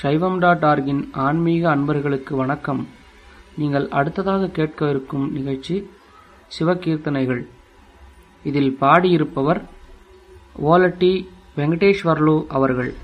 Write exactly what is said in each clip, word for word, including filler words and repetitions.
சைவம் டாட் ஆர்கின் ஆன்மீக அன்பர்களுக்கு வணக்கம். நீங்கள் அடுத்ததாக கேட்கவிருக்கும் நிகழ்ச்சி சிவகீர்த்தனைகள். இதில் பாடியிருப்பவர் ஓலட்டி வெங்கடேஸ்வர்லு அவர்கள்.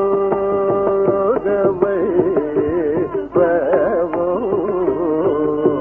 Bye.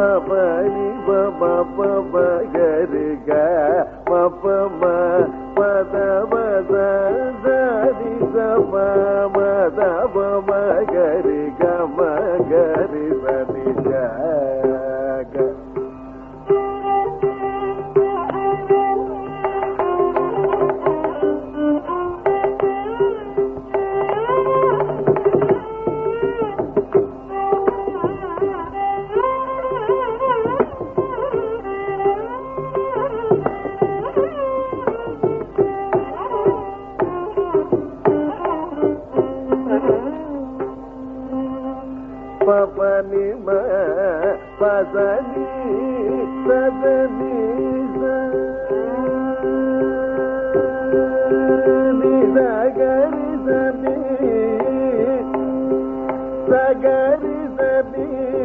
பபனி பப பப கரி க பப ம பத பத சரி சப மத பப கரி க ம கரி சரி க பபனி ம பதனி சதனி சகரி சனி சகரி சனி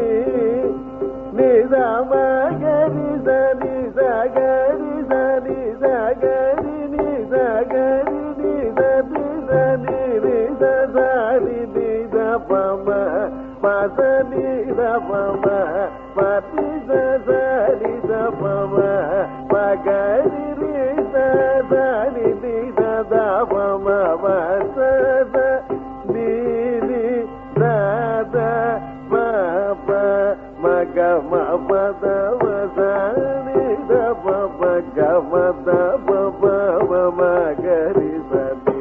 நிதமகரி சனி சகரி சனி சகரி நி சகரி நிதபி சனி நிதசாரி நிதபம பதனி தபம பதி சரி தபம பகரி ரிதனி நிதபம வசத நீரி தத மப மக மபத வசனி தபம கமத பப மகரி சதி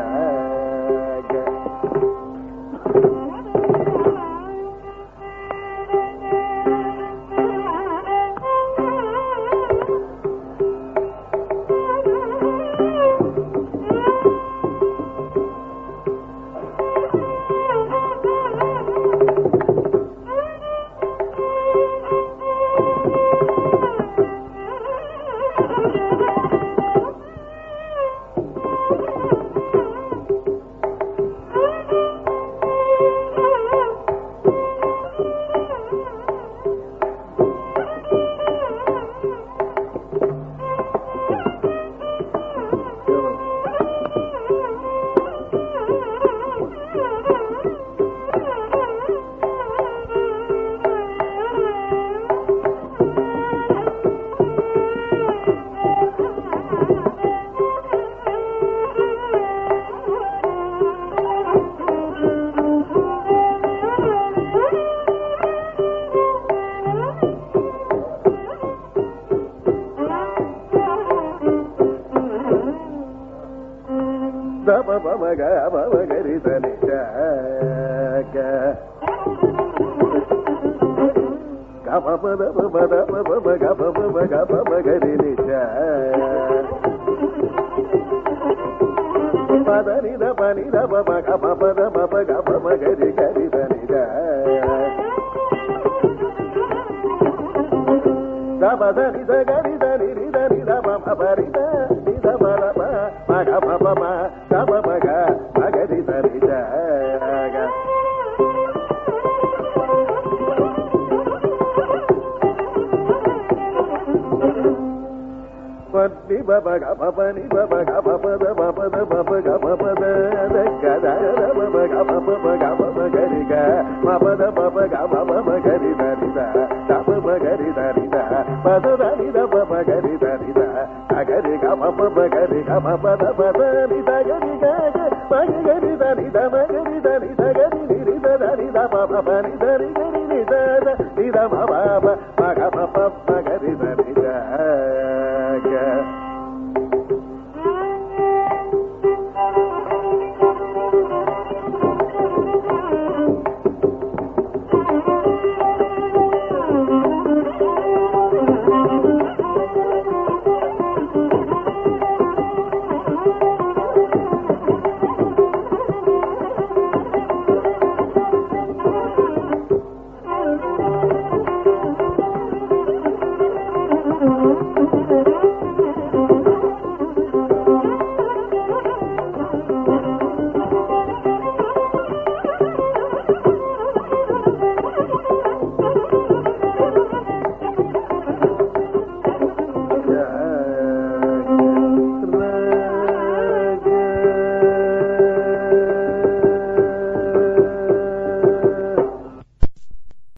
மகரி சனி கம பத பத பப கப பப கப மகரி நிச்ச பதனி த பனி த பப கப பத பப கப மகரி கரி சனி தபதனி சகரி தனி ரிதனி தப பரித நித பரப மக பப தப மக மகரி சரி ஜக பத்தி பப கப பனி பப கப பத பபத பப கப பத கத பப கப பப கப மகரி க பபத பப கப மகரி சரி தப மகரி சரி பத தனி தப மகரி சரி சகரி கப மகரி கப பத பத நி சகரி க மகரி சரி த மகரி சரி சகரி நிரி சரி த பப பனி சரி கரி நி சத நி த பப